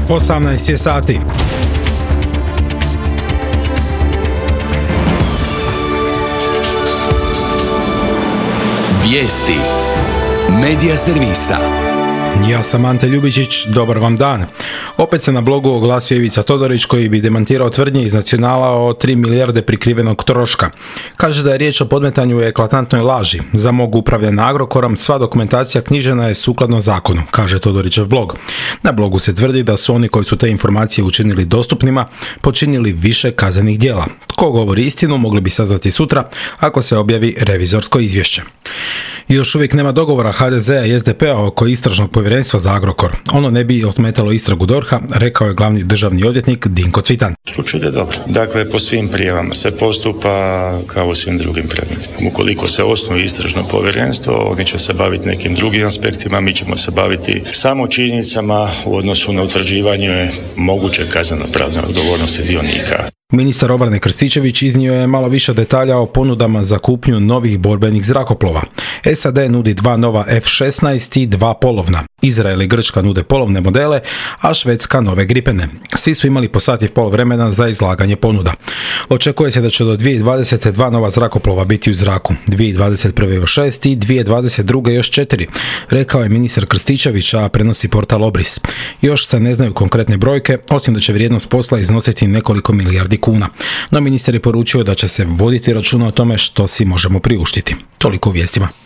18 je sati. Vijesti Medija servisa. Ja sam Ante Ljubičić, dobar vam dan. Opet se na blogu oglasio Ivica Todorić koji bi demantirao tvrdnje iz Nacionala o 3 milijarde prikrivenog troška. Kaže da je riječ o podmetanju i eklatantnoj laži. Za mog upravljanja Agrokorom sva dokumentacija knjižena je sukladno zakonu, kaže Todorićev blog. Na blogu se tvrdi da su oni koji su te informacije učinili dostupnima počinili više kaznenih djela. Tko govori istinu mogli bi saznati sutra ako se objavi revizorsko izvješće. Još uvijek nema dogovora HDZ-a i SDP-a oko istražnog povjerenstva za Agrokor. Ono ne bi otmetalo istragu DORH-a, rekao je glavni državni odvjetnik Dinko Cvitan. Slučaj je dobro. Dakle, po svim prijavama se postupa kao u svim drugim predmetima. Ukoliko se osnuje istražno povjerenstvo, oni će se baviti nekim drugim aspektima, mi ćemo se baviti samo činjenicama u odnosu na utvrđivanje moguće kazneno-pravne odgovornosti dionika. Ministar obrane Krstičević iznio je malo više detalja o ponudama za kupnju novih borbenih zrakoplova. SAD nudi 2 nova F-16 i 2 polovna. Izrael i Grčka nude polovne modele, a Švedska nove Gripene. Svi su imali po sat i pol vremena za izlaganje ponuda. Očekuje se da će do 2020. 2 nova zrakoplova biti u zraku, 2021. još 6 i 2022. još 4, rekao je ministar Krstičević, a prenosi portal Obris. Još se ne znaju konkretne brojke, osim da će vrijednost posla iznositi nekoliko milijardi kuna. No ministar je poručio da će se voditi računa o tome što si možemo priuštiti. Toliko u vijestima.